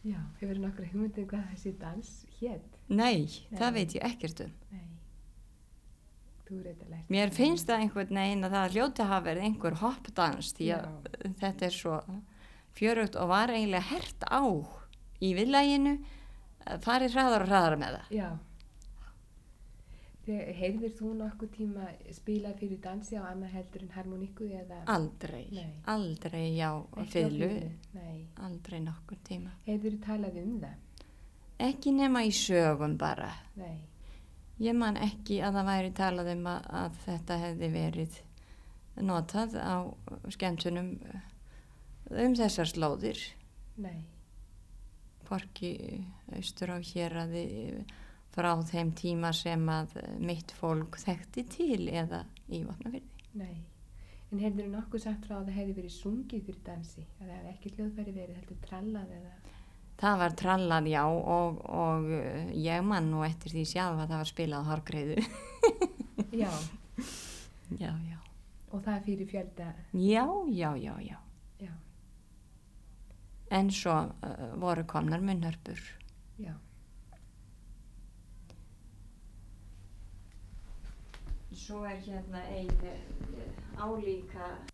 Já, hefur nokkra hugmyndið hvað þessi dans hét? Nei, það veit ég ekkert Nei. Þú reyndar lært. Mér finnst það einhvern veginn að það hljóti hafa verið einhver hoppdans því að þetta svo fjörugt og var eiginlega hert á í viðlaginu, farið hraðar og hraðar með það. Já. Heyrðir þú nokkuð tíma spila fyrir dansi á annað heldur en harmoníku eða? Aldrei, Nei. Aldrei já Ekki á fiðlu, Nei. Aldrei nokkur tíma. Heyrðir þú talað það? Ekki nema í sögum bara. Nei. Ég man ekki að það væri talað að þetta hefði verið notað á skemmtunum þessar slóðir. Nei. Hvorki austur á héraði frá þeim tíma sem að mitt fólk þekkti til eða í Vopnafirði. Nei. En heyrðir þú nokkuð sagt frá að það hefði verið sungið fyrir dansi? Að það hefði ekki hljóðfæri verið heldur trallað eða? Það var trallað, já, og ég man nú eftir því sjálf að það var spilað á hárgreiðu. Já. Já. Og það fyrir fjölda? Já. Já. En svo voru komnar munnhörpur. Já. Svo hérna ein álíka